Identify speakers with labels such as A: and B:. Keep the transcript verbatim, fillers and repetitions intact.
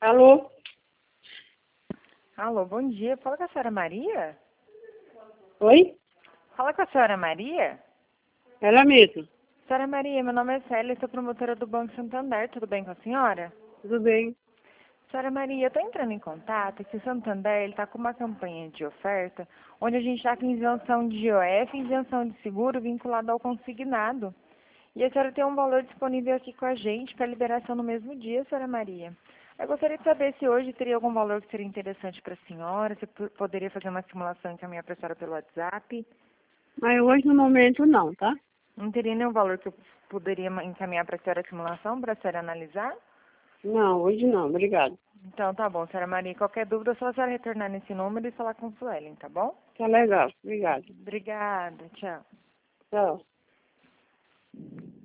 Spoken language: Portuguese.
A: Alô?
B: Alô, bom dia. Fala com a senhora Maria?
A: Oi?
B: Fala com a senhora Maria?
A: Ela mesma.
B: Senhora Maria, meu nome é Célia, sou promotora do Banco Santander. Tudo bem com a senhora?
A: Tudo bem?
B: Senhora Maria, eu estou entrando em contato que o Santander está com uma campanha de oferta onde a gente está com isenção de I O F e isenção de seguro vinculado ao consignado. E a senhora tem um valor disponível aqui com a gente para liberação no mesmo dia, senhora Maria. Eu gostaria de saber se hoje teria algum valor que seria interessante para a senhora, se eu poderia fazer uma simulação e encaminhar para a senhora pelo WhatsApp.
A: Mas hoje no momento não, tá?
B: Não teria nenhum valor que eu poderia encaminhar para a senhora a simulação, para a senhora analisar?
A: Não, hoje não, obrigado.
B: Então, tá bom, senhora Maria. Qualquer dúvida, é só a senhora retornar nesse número e falar com o Suelen, tá bom?
A: Tá legal, obrigado.
B: Obrigada, tchau.
A: Tchau.